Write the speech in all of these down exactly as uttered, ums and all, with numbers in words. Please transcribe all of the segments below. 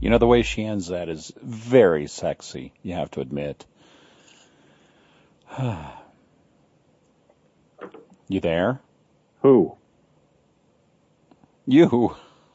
You know, the way she ends that is very sexy, you have to admit. You there? Who? You.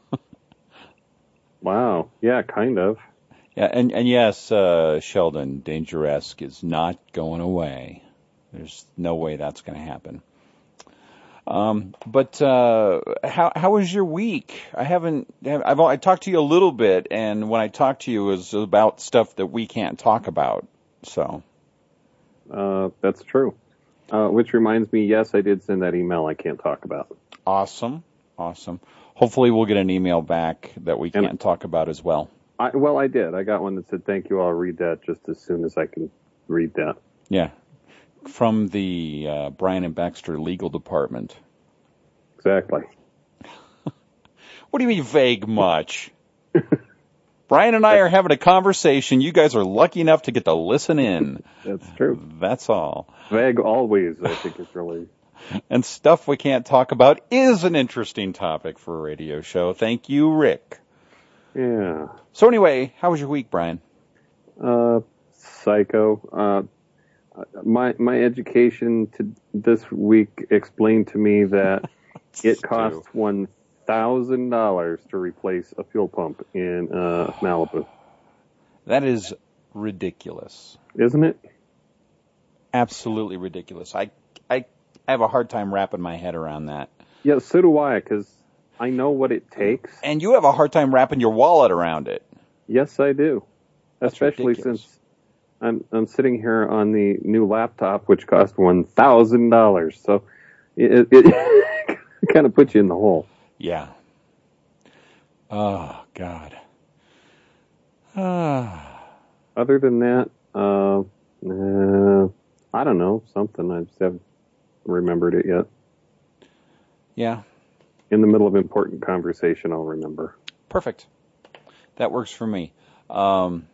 Wow. Yeah, kind of. Yeah, and, and yes, uh, Sheldon, Dangeresque is not going away. There's no way that's going to happen. Um, but uh, how how was your week? I haven't. I've I talked to you a little bit, and when I talked to you, it was about stuff that we can't talk about. So. Uh, that's true. Uh, which reminds me, yes, I did send that email I can't talk about. Awesome, awesome. Hopefully, we'll get an email back that we can't and, talk about as well. I, well, I did. I got one that said, "Thank you. I'll read that just as soon as I can read that." Yeah. From the uh, Brian and Baxter legal department. Exactly. What do you mean vague much? Brian and I are having a conversation. You guys are lucky enough to get to listen in. That's true. That's all. Vague always, I think it's really... And stuff we can't talk about is an interesting topic for a radio show. Thank you, Rick. Yeah. So anyway, how was your week, Brian? Uh, psycho. Uh, My my education to this week explained to me that it costs one thousand dollars to replace a fuel pump in uh, Malibu. That is ridiculous, isn't it? Absolutely ridiculous. I I have a hard time wrapping my head around that. Yeah, so do I, because I know what it takes. And you have a hard time wrapping your wallet around it. Yes, I do. That's Especially ridiculous. since I'm I'm sitting here on the new laptop, which cost one thousand dollars. So it, it, it kind of puts you in the hole. Yeah. Oh God. Ah. Other than that, uh, uh, I don't know, something. I just haven't remembered it yet. Yeah. In the middle of important conversation, I'll remember. Perfect. That works for me. Um.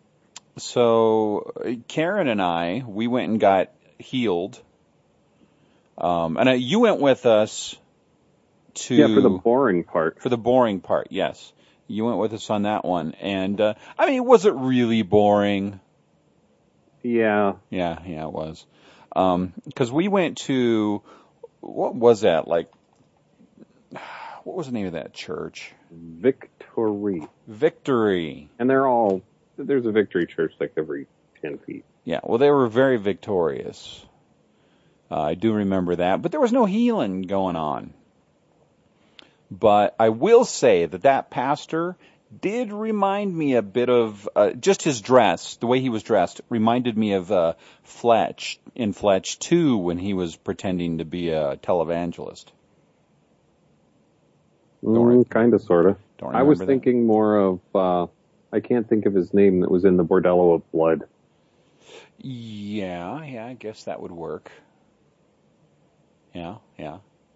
So Karen and I, we went and got healed. Um, and uh, you went with us to... Yeah, for the boring part. For the boring part, yes. You went with us on that one. And, uh, I mean, was it really boring? Yeah. Yeah, yeah, it was. Um, 'cause we went to, what was that? Like, what was the name of that church? Victory. Victory. And they're all... There's a Victory Church like every ten feet. Yeah, well, they were very victorious. Uh, I do remember that. But there was no healing going on. But I will say that that pastor did remind me a bit of, uh, just his dress, the way he was dressed, reminded me of uh, Fletch in Fletch two when he was pretending to be a televangelist. Mm, kind of, sort of. I was that. thinking more of... Uh, I can't think of his name that was in the Bordello of Blood. Yeah, yeah, I guess that would work. Yeah, yeah.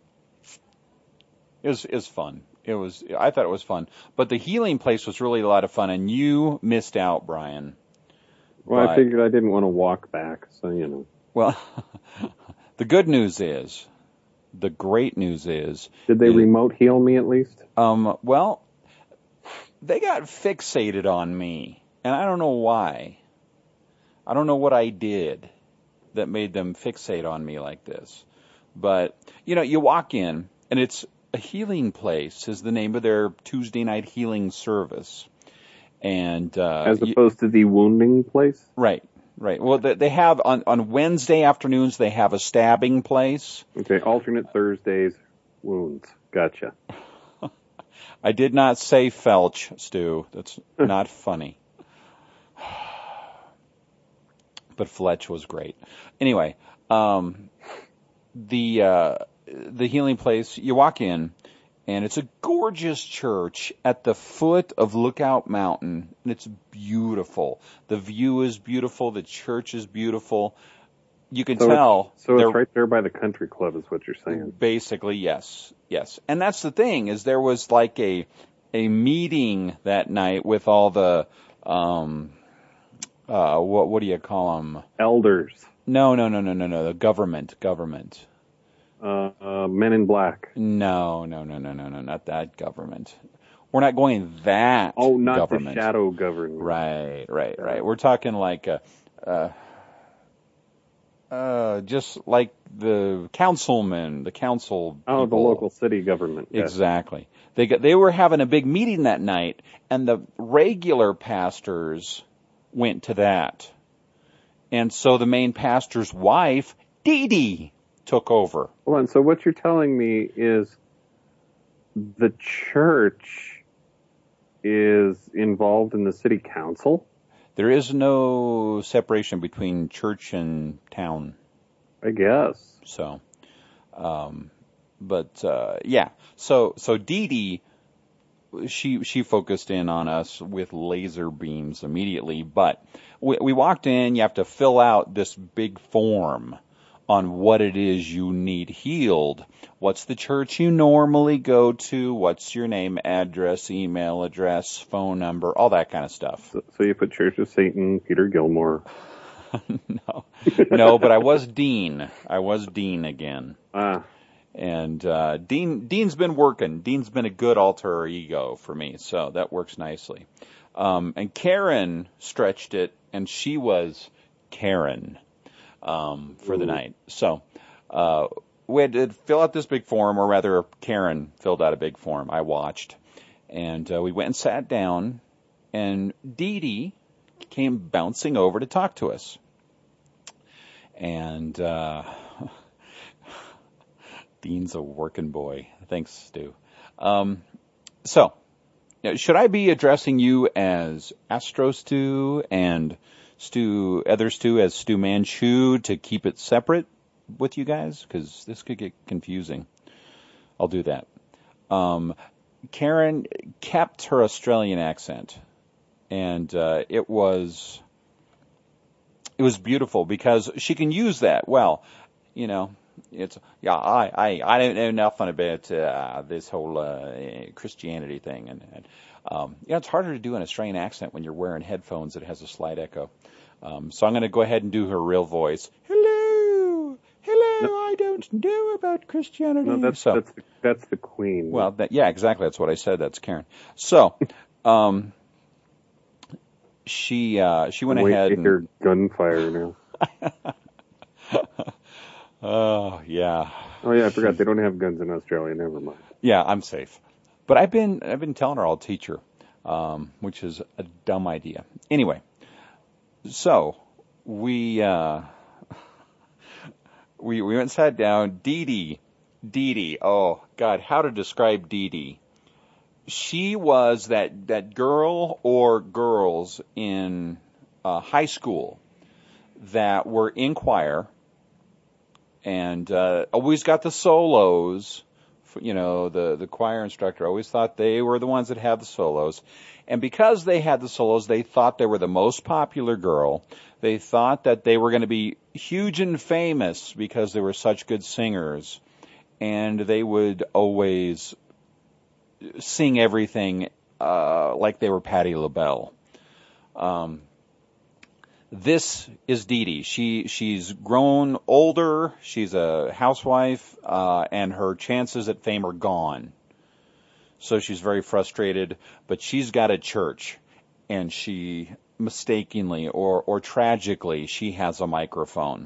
It was, it was fun. It was, I thought it was fun. But the healing place was really a lot of fun, and you missed out, Brian. Well, but, I figured I didn't want to walk back, so, you know. Well, the good news is, the great news is... Did they is, remote heal me at least? Um, well... They got fixated on me, and I don't know why. I don't know what I did that made them fixate on me like this. But, you know, you walk in, and it's a healing place is the name of their Tuesday night healing service. And uh, As opposed you, to the wounding place? Right, right. Well, they have, on, on Wednesday afternoons, they have a stabbing place. Okay, alternate Thursdays, wounds. Gotcha. I did not say felch, Stu. That's not funny. But Fletch was great. Anyway, um, the uh, the healing place, you walk in, and it's a gorgeous church at the foot of Lookout Mountain, and it's beautiful. The view is beautiful. The church is beautiful. You can so tell. It's, so it's right there by the country club is what you're saying. Basically, yes. Yes. And that's the thing, is there was like a a meeting that night with all the, um, uh, what what do you call them? Elders. No, no, no, no, no, no. The government. Government. Uh, uh, Men in Black. No, no, no, no, no, no. Not that government. We're not going that Oh, not government. the shadow government. Right, right, right. We're talking like, uh, uh, uh, just like the councilmen, the council Oh, people. the local city government. Yes. Exactly. They got, they were having a big meeting that night, and the regular pastors went to that. And so the main pastor's wife, Dee Dee, took over. Hold on. So what you're telling me is the church is involved in the city council? There is no separation between church and town. I guess. So, um, but, uh, yeah. So, so Dee Dee, she, she focused in on us with laser beams immediately, but we, we walked in, you have to fill out this big form on what it is you need healed. What's the church you normally go to? What's your name, address, email address, phone number, all that kind of stuff. So, so you put Church of Satan, Peter Gilmore. no, no, but I was Dean. I was Dean again. Ah. And uh, Dean, Dean's been working. Dean's been a good alter ego for me, so that works nicely. Um, and Karen stretched it, and she was Karen. Um, for Ooh. the night. So, uh, we had to fill out this big form, or rather, Karen filled out a big form. I watched. And, uh, we went and sat down, and Dee Dee came bouncing over to talk to us. And, uh, Dean's a working boy. Thanks, Stu. Um, so, should I be addressing you as Astro Stu and Stu, other Stu as Stu Manchu to keep it separate with you guys? Because this could get confusing. I'll do that. Um, Karen kept her Australian accent, and uh, it was it was beautiful because she can use that well. You know, it's yeah. I I, I don't know nothing about uh, this whole uh, Christianity thing, and, and um, yeah, it's harder to do an Australian accent when you're wearing headphones that has a slight echo. Um, so I'm going to go ahead and do her real voice. Hello, hello. No. I don't know about Christianity. No, that's so, that's the, that's the Queen. Well, that, yeah, exactly. That's what I said. That's Karen. So, um, she uh, she went Wait ahead to and hear gunfire now. Oh yeah. Oh yeah, I forgot they don't have guns in Australia. Never mind. Yeah, I'm safe. But I've been I've been telling her I'll teach her, um, which is a dumb idea. Anyway. So, we, uh, we, we went and sat down. Dee Dee, Dee Dee, oh, God, how to describe Dee Dee. She was that, that girl or girls in, uh, high school that were in choir and, uh, always got the solos. You know, the, the choir instructor always thought they were the ones that had the solos. And because they had the solos, they thought they were the most popular girl. They thought that they were going to be huge and famous because they were such good singers. And they would always sing everything uh, like they were Patti LaBelle. Um, this is Dee Dee. She, she's grown older. She's a housewife, uh, and her chances at fame are gone. So she's very frustrated, but she's got a church, and she mistakenly or, or tragically, she has a microphone.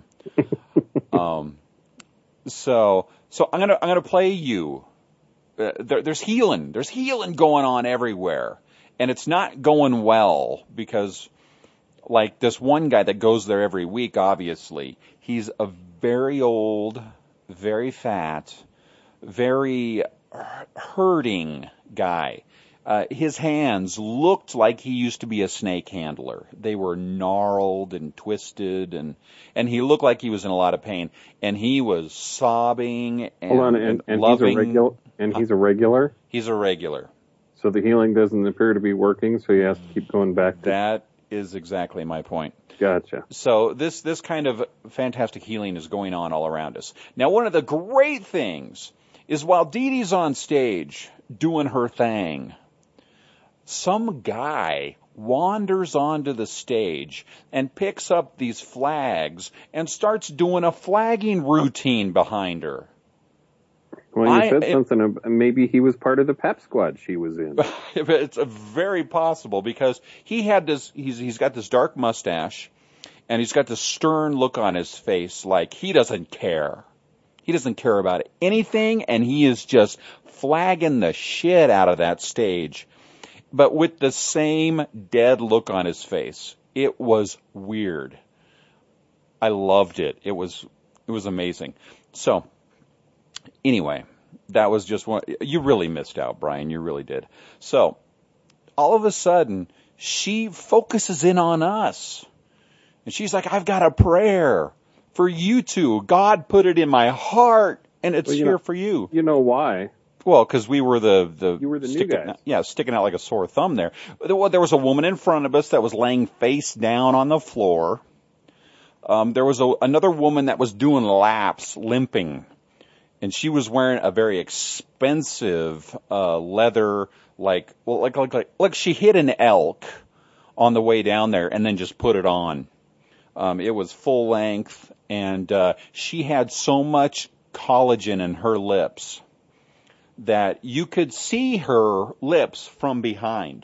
um, so, so I'm gonna, I'm gonna play you. Uh, there, there's healing. There's healing going on everywhere, and it's not going well because, like this one guy that goes there every week, obviously, he's a very old, very fat, very hurting guy. Uh, his hands looked like he used to be a snake handler. They were gnarled and twisted, and and he looked like he was in a lot of pain. And he was sobbing and, Hold on, and, and, and loving. He's a regular, and he's a regular? He's a regular. So the healing doesn't appear to be working, so he has to keep going back. To... That is exactly my point. Gotcha. So this, this kind of fantastic healing is going on all around us. Now, one of the great things is while Dee Dee's on stage doing her thing, some guy wanders onto the stage and picks up these flags and starts doing a flagging routine behind her. Well, you I, said it, something about maybe he was part of the pep squad she was in. It's very possible because he had this. He's he's got this dark mustache, and he's got this stern look on his face, like he doesn't care. He doesn't care about anything, and he is just flagging the shit out of that stage, but with the same dead look on his face. It was weird. I loved it. It was it was amazing. So. Anyway, that was just one. You really missed out, Brian. You really did. So, all of a sudden, she focuses in on us. And she's like, I've got a prayer for you two. God put it in my heart, and it's well, you here know, for you. You know why? Well, because we were the, the, you were the sticking, new guys. Yeah, sticking out like a sore thumb there. There was a woman in front of us that was laying face down on the floor. Um, there was a, another woman that was doing laps, limping. And she was wearing a very expensive uh, leather, like well, like like like like she hit an elk on the way down there, and then just put it on. Um, it was full length, and uh, she had so much collagen in her lips that you could see her lips from behind.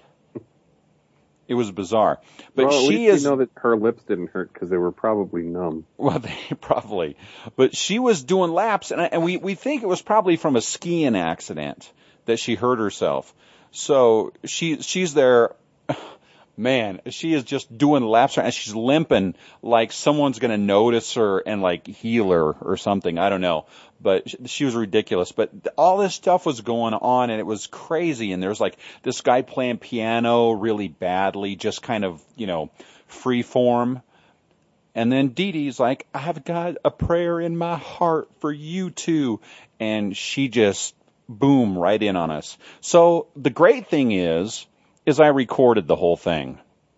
It was bizarre, but well, at she least is. You know that her lips didn't hurt because they were probably numb. Well, they probably, but she was doing laps, and, I, and we we think it was probably from a skiing accident that she hurt herself. So she she's there. Man, she is just doing laps, and she's limping like someone's going to notice her and like heal her or something. I don't know, but she was ridiculous. But all this stuff was going on, and it was crazy. And there's like this guy playing piano really badly, just kind of, you know, free form. And then Dee Dee's like, I've got a prayer in my heart for you two. And she just, boom, right in on us. So the great thing is, is I recorded the whole thing.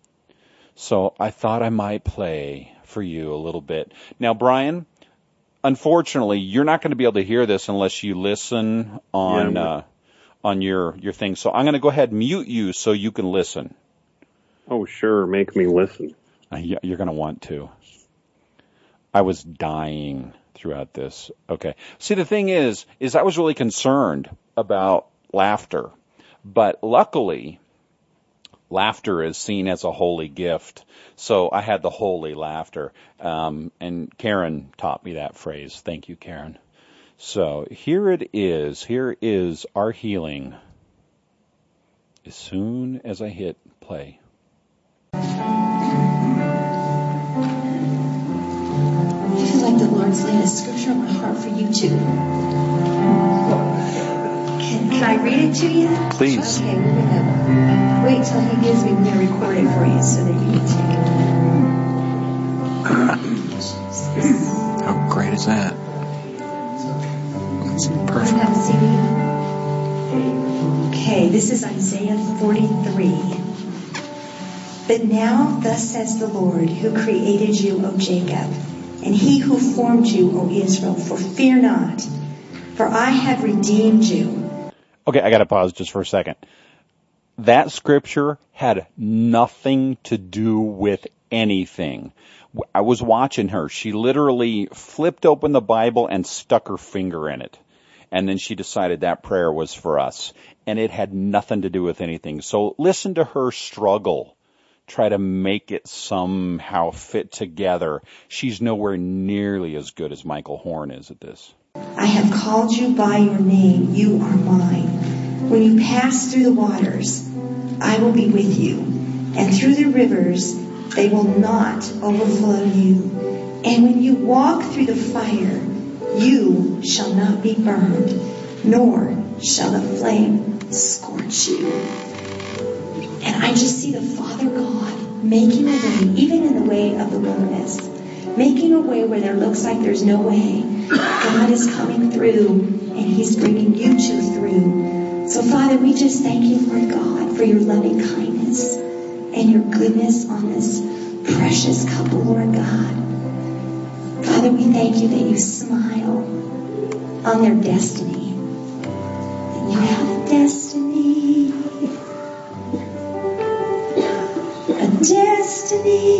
So I thought I might play for you a little bit. Now, Brian, unfortunately, you're not going to be able to hear this unless you listen on, yeah, uh, on your, your thing. So I'm going to go ahead and mute you so you can listen. Oh, sure. Make me listen. Uh, you're going to want to. I was dying throughout this. Okay. See, the thing is, is I was really concerned about laughter, but luckily, laughter is seen as a holy gift. So I had the holy laughter. Um, and Karen taught me that phrase. Thank you, Karen. So here it is. Here is our healing. As soon as I hit play. I feel like the Lord's laid a scripture on my heart for you too. Can, can I read it to you? Please. Okay, we're going to wait till he gives me, we're going to record it for you so that you can take it. How great is that? It's perfect. You have a C D? Okay, this is Isaiah forty-three. But now, thus says the Lord, who created you, O Jacob, and he who formed you, O Israel, for fear not, for I have redeemed you. Okay, I got to pause just for a second. That scripture had nothing to do with anything. I was watching her. She literally flipped open the Bible and stuck her finger in it. And then she decided that prayer was for us. And it had nothing to do with anything. So listen to her struggle. Try to make it somehow fit together. She's nowhere nearly as good as Michael Horn is at this. I have called you by your name. You are mine. When you pass through the waters, I will be with you. And through the rivers, they will not overflow you. And when you walk through the fire, you shall not be burned, nor shall the flame scorch you. And I just see the Father God making a way, even in the way of the wilderness, making a way where there looks like there's no way. God is coming through, and He's bringing you two through. So, Father, we just thank you, Lord God, for your loving kindness and your goodness on this precious couple, Lord God. Father, we thank you that you smile on their destiny. And you have a destiny. A destiny.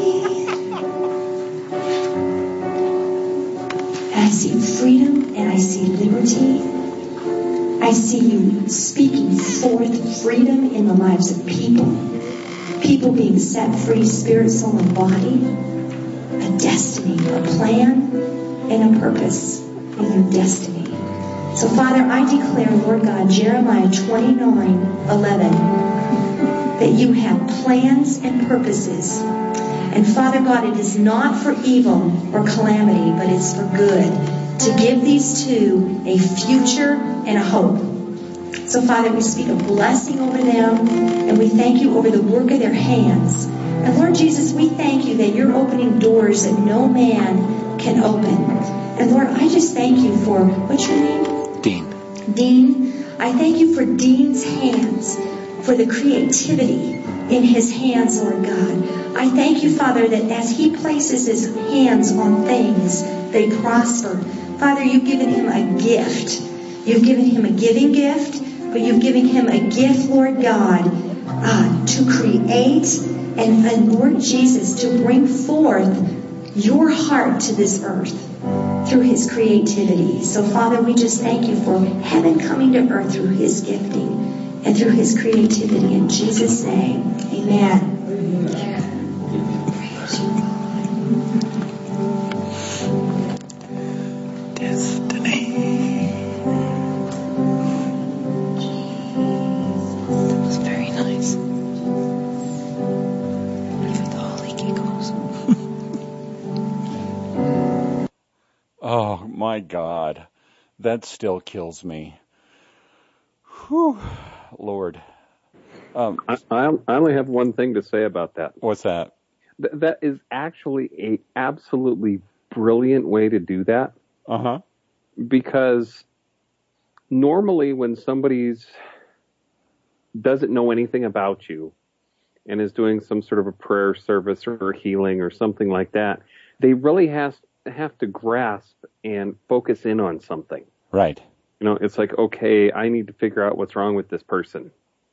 I see freedom and I see see liberty. I see you speaking forth freedom in the lives of people. People being set free, spirit, soul, and body. A destiny, a plan, and a purpose in their destiny. So, Father, I declare, Lord God, Jeremiah twenty-nine eleven, that you have plans and purposes. And, Father God, it is not for evil or calamity, but it's for good, to give these two a future and a hope. So, Father, we speak a blessing over them, and we thank you over the work of their hands. And, Lord Jesus, we thank you that you're opening doors that no man can open. And, Lord, I just thank you for, what's your name? Dean. Dean, I thank you for Dean's hands, for the creativity in his hands, Lord God. I thank you, Father, that as he places his hands on things, they prosper. Father, you've given him a gift. You've given him a giving gift, but you've given him a gift, Lord God, uh, to create and, and, Lord Jesus, to bring forth your heart to this earth through his creativity. So, Father, we just thank you for heaven coming to earth through his gifting and through his creativity. In Jesus' name, amen. Destiny. That was very nice. With all the giggles. Oh, my God. That still kills me. Whew. Lord. Um, I, I only have one thing to say about that. what's that? Th- that is actually a absolutely brilliant way to do that. Uh-huh. Because normally when somebody's doesn't know anything about you and is doing some sort of a prayer service or healing or something like that, they really has have to grasp and focus in on something. Right. You know, it's like, okay, I need to figure out what's wrong with this person.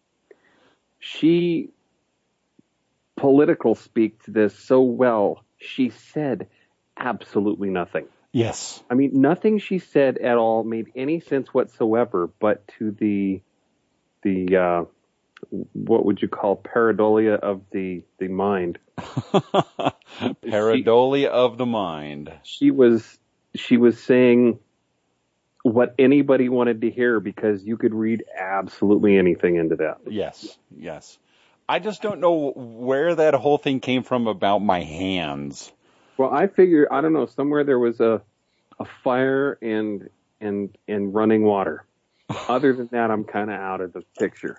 She political speak to this so well. She said absolutely nothing. Yes. I mean, nothing she said at all made any sense whatsoever, but to the, the, uh, what would you call pareidolia of the, the mind? Pareidolia of the mind. She was, she was saying what anybody wanted to hear because you could read absolutely anything into that. Yes. Yes. I just don't know where that whole thing came from about my hands. Well, I figure, I don't know, somewhere there was a, a fire and, and, and running water. Other than that, I'm kind of out of the picture.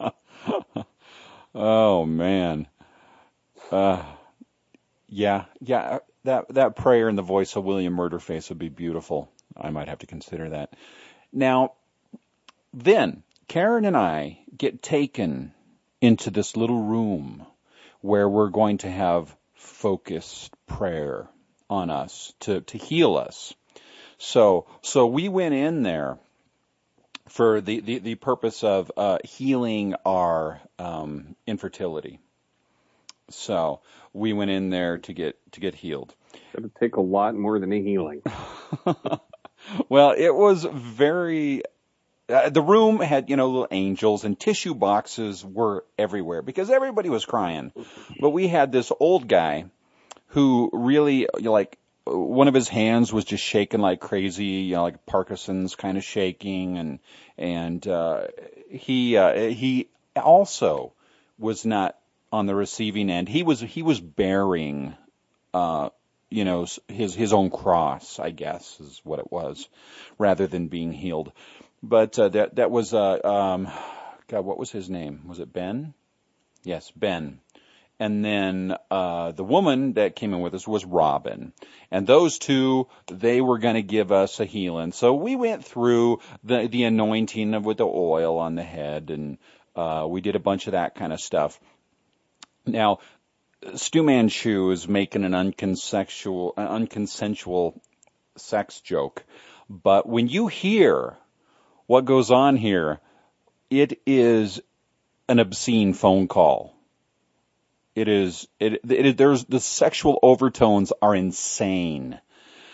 Oh, man. Uh, yeah, yeah, that, that prayer in the voice of William Murderface would be beautiful. I might have to consider that. Now, then, Karen and I get taken into this little room where we're going to have focused prayer on us to, to heal us. So, so we went in there for the, the, the purpose of uh, healing our um, infertility. So we went in there to get to get healed. It would take a lot more than a healing. Well, it was very. Uh, the room had, you know, little angels, and tissue boxes were everywhere because everybody was crying. But we had this old guy who really, you know, like, one of his hands was just shaking like crazy, you know, like Parkinson's kind of shaking, and and uh, he uh, he also was not on the receiving end. He was he was bearing, uh, you know, his his own cross, I guess, is what it was, rather than being healed. But uh, that that was uh, um, God, what was his name? Was it Ben? Yes, Ben. And then uh, the woman that came in with us was Robin. And those two, they were going to give us a healing. So we went through the, the anointing of, with the oil on the head, and uh, we did a bunch of that kind of stuff. Now, Stu Manchu is making an unconsensual, an unconsensual sex joke. But when you hear what goes on here, it is an obscene phone call. It is, it, it, there's, the sexual overtones are insane.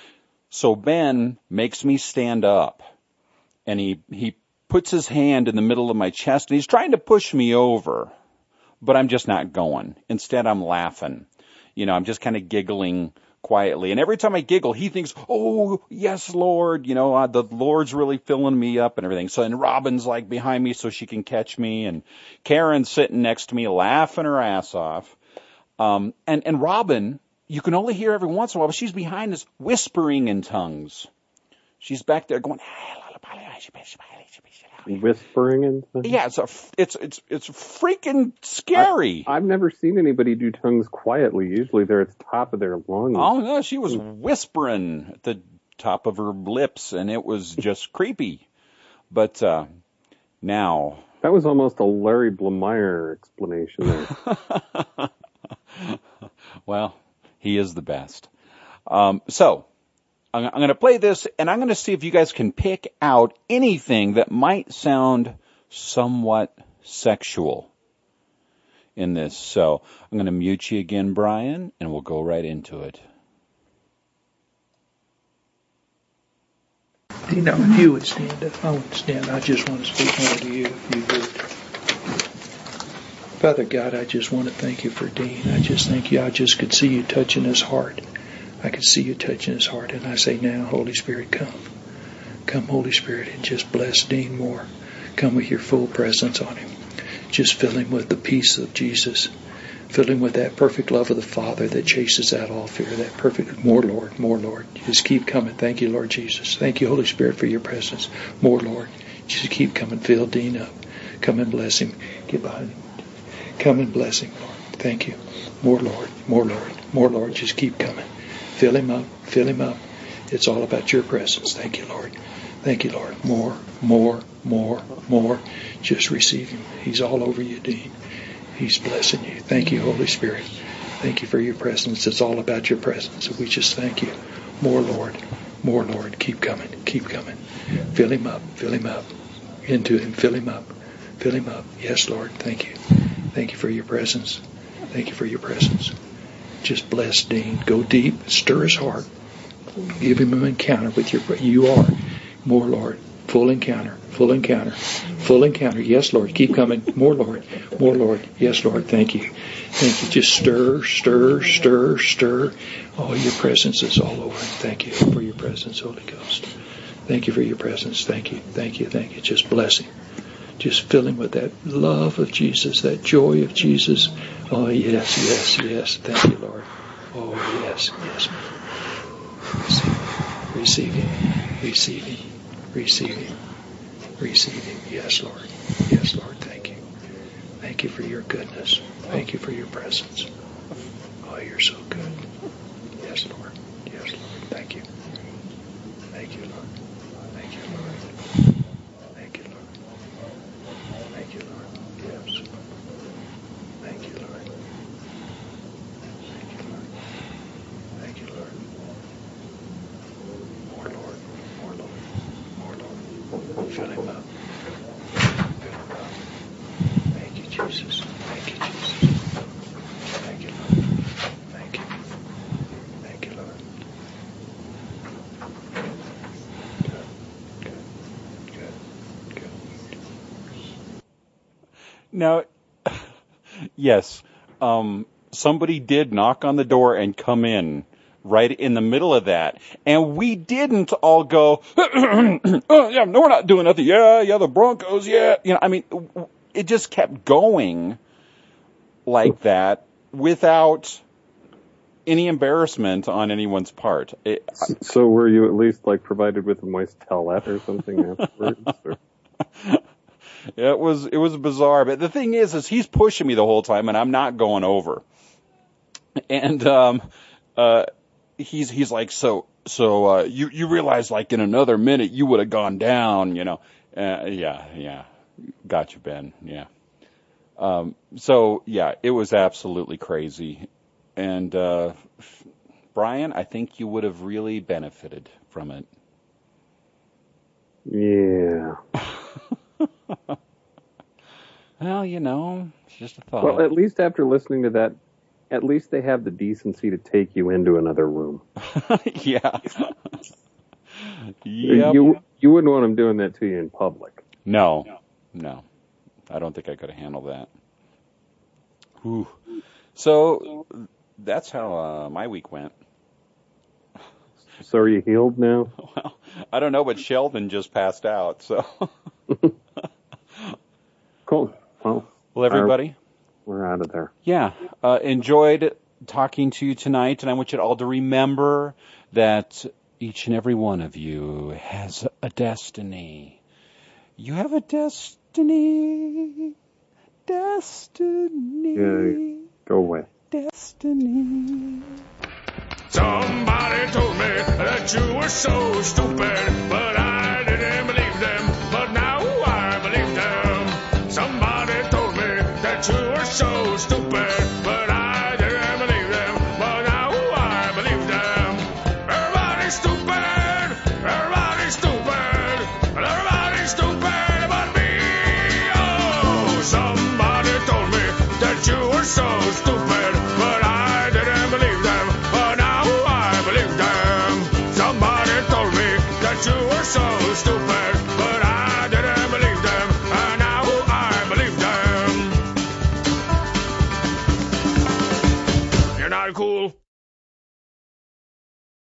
So Ben makes me stand up, and he, he puts his hand in the middle of my chest, and he's trying to push me over, but I'm just not going. Instead, I'm laughing. You know, I'm just kind of giggling quietly. And every time I giggle, he thinks, oh, yes, Lord, you know, uh, the Lord's really filling me up and everything. So, and Robin's like behind me so she can catch me, and Karen's sitting next to me laughing her ass off. Um, and, and Robin, you can only hear every once in a while, but she's behind us whispering in tongues. She's back there going, whispering and stuff? Yeah, it's a, it's it's it's freaking scary. I, I've never seen anybody do tongues quietly. Usually they're at the top of their lungs. Oh no, she was whispering at the top of her lips, and it was just creepy. But uh, now that was almost a Larry Blamire explanation there. Well, he is the best. Um, so. I'm going to play this, and I'm going to see if you guys can pick out anything that might sound somewhat sexual in this. So I'm going to mute you again, Brian, and we'll go right into it. You know, if you would stand up, I would stand. I just want to speak more to you if you would. Father God, I just want to thank you for Dean. I just thank you. I just could see you touching his heart. I could see you touching his heart, and I say now, Holy Spirit, come. Come, Holy Spirit, and just bless Dean more. Come with your full presence on him. Just fill him with the peace of Jesus. Fill him with that perfect love of the Father that chases out all fear. That perfect, more Lord, more Lord. Just keep coming. Thank you, Lord Jesus. Thank you, Holy Spirit, for your presence. More Lord. Just keep coming. Fill Dean up. Come and bless him. Get behind him. Come and bless him, Lord. Thank you. More Lord, more Lord, more Lord. Just keep coming. Fill him up, fill him up. It's all about your presence. Thank you, Lord. Thank you, Lord. More, more, more, more. Just receive him. He's all over you, Dean. He's blessing you. Thank you, Holy Spirit. Thank you for your presence. It's all about your presence. We just thank you. More, Lord. More, Lord. Keep coming. Keep coming. Fill him up. Fill him up. Into him. Fill him up. Fill him up. Yes, Lord. Thank you. Thank you for your presence. Thank you for your presence. Just bless Dean. Go deep. Stir his heart. Give him an encounter with your. You are more, Lord. Full encounter. Full encounter. Full encounter. Yes, Lord. Keep coming. More, Lord. More, Lord. Yes, Lord. Thank you. Thank you. Just stir, stir, stir, stir. Oh, your presence is all over. Thank you for your presence, Holy Ghost. Thank you for your presence. Thank you. Thank you. Thank you. Just bless him. Just fill him with that love of Jesus, that joy of Jesus. Oh, yes, yes, yes. Thank you, Lord. Oh, yes, yes. Receive him. Receive him. Receive him. Receive him. Yes, Lord. Yes, Lord. Thank you. Thank you for your goodness. Thank you for your presence. Oh, you're so good. Yes, Lord. Yes, Lord. Thank you. Thank you, Lord. Thank you, Lord. Thank you, Lord. Thank you, Lord. Yes. Thank you, Lord. Thank you, Lord. Thank you, Lord. More, Lord. More, Lord. More, Lord. Fill him up. Fill him up. Thank you, Jesus. Thank you, Jesus. Thank you, Lord. Thank you. Thank you, Lord. Good. Good. Good. Good. Now, yes, um, somebody did knock on the door and come in right in the middle of that. And we didn't all go, oh, yeah, no, we're not doing nothing. Yeah, yeah, the Broncos, yeah. You know, I mean, it just kept going like that without any embarrassment on anyone's part. It, so were you at least like provided with a moist towelette or something afterwards? Or? It was it was bizarre, but the thing is, is he's pushing me the whole time, and I'm not going over. And um, uh, he's he's like, so so uh, you you realize like in another minute you would have gone down, you know? Uh, yeah, yeah, got you, Ben. Yeah. Um, so yeah, it was absolutely crazy, and uh, Brian, I think you would have really benefited from it. Yeah. Well, you know, it's just a thought. Well, at least after listening to that, at least they have the decency to take you into another room. Yeah. Yep. You you wouldn't want him doing that to you in public. No, no. I don't think I could have handled that. Whew. So that's how uh, my week went. So are you healed now? Well, I don't know, but Sheldon just passed out, so. Cool. Well, Well, everybody. We're out of there. Yeah. Uh, enjoyed talking to you tonight, and I want you all to remember that each and every one of you has a destiny. You have a destiny. Destiny. Yeah, go away. Destiny. Somebody told me that you were so stupid, but I didn't believe them, but now I believe them. Somebody told me that you were so stupid, but I didn't believe them, but now I believe them. Everybody's stupid, everybody's stupid, and everybody's stupid but me. Oh, somebody told me that you were so stupid, but I didn't believe them, but now I believe them. Somebody told me that you were so stupid, but I didn't believe them, and now I believe them. You're not cool.